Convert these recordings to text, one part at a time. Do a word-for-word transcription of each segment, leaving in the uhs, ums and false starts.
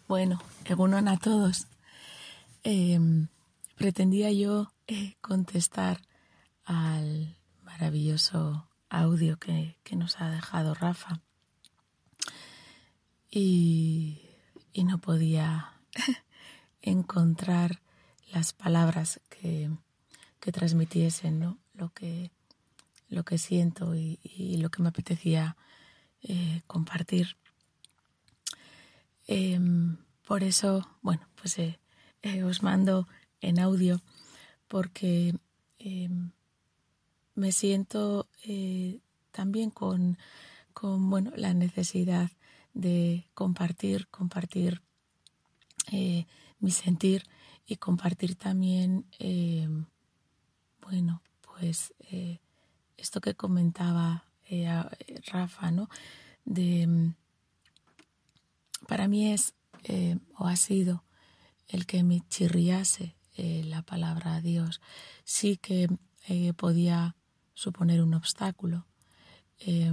Bueno, egunon a todos. Eh, pretendía yo eh, contestar al maravilloso audio que, que nos ha dejado Rafa y, y no podía encontrar las palabras que, que transmitiesen, ¿no? lo que, lo que siento y, y lo que me apetecía eh, compartir. Eh, por eso, bueno, pues eh, eh, os mando en audio porque eh, me siento eh, también con, con bueno, la necesidad de compartir, compartir eh, mi sentir y compartir también, eh, bueno, pues eh, esto que comentaba eh, a, Rafa, ¿no? De para mí es eh, o ha sido el que me chirriase eh, la palabra Dios. Sí que eh, podía suponer un obstáculo eh,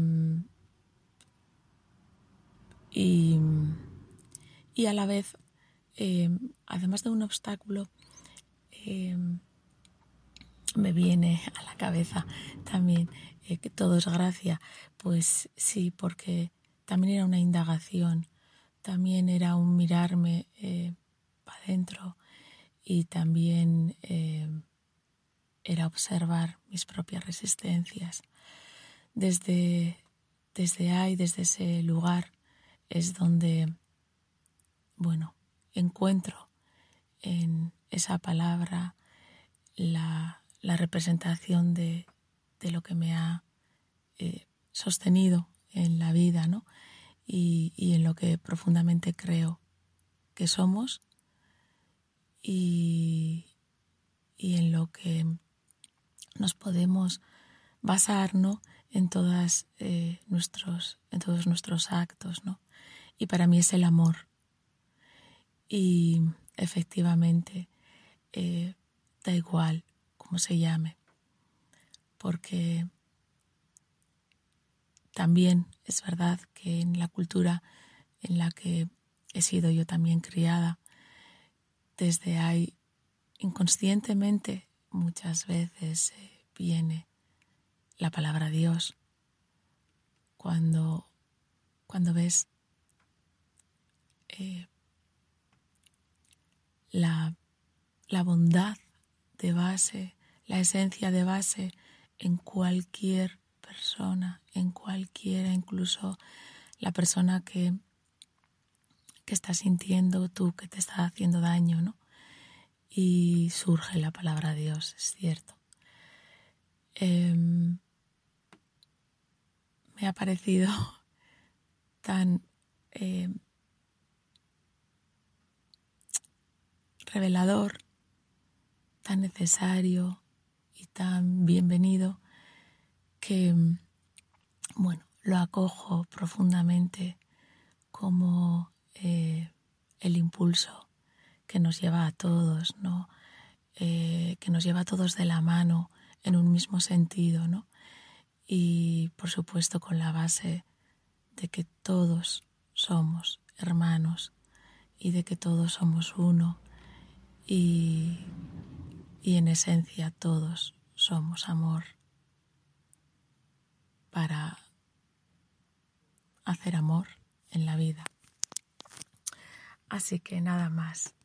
y, y a la vez, eh, además de un obstáculo, eh, me viene a la cabeza también eh, que todo es gracia. Pues sí, porque también era una indagación, también era un mirarme eh, para adentro y también eh, era observar mis propias resistencias. Desde, desde ahí, desde ese lugar, es donde, bueno, encuentro en esa palabra la, la representación de, de lo que me ha eh, sostenido en la vida, ¿no? Y, y en lo que profundamente creo que somos y, y en lo que nos podemos basar, ¿no? en todas eh, nuestros en todos nuestros actos, ¿no? Y para mí es el amor. Y efectivamente eh, da igual cómo se llame, porque también es verdad que en la cultura en la que he sido yo también criada, desde ahí inconscientemente muchas veces eh, viene la palabra Dios. Cuando, cuando ves eh, la, la bondad de base, la esencia de base en cualquier persona, en cualquiera, incluso la persona que, que está sintiendo tú que te está haciendo daño, ¿no? Y surge la palabra Dios, es cierto. Eh, me ha parecido tan eh, revelador, tan necesario y tan bienvenido que, bueno, lo acojo profundamente como eh, el impulso que nos lleva a todos, ¿no? Eh, que nos lleva a todos de la mano en un mismo sentido, ¿no? Y por supuesto con la base de que todos somos hermanos y de que todos somos uno y, y en esencia todos somos amor para hacer amor en la vida. Así que nada más.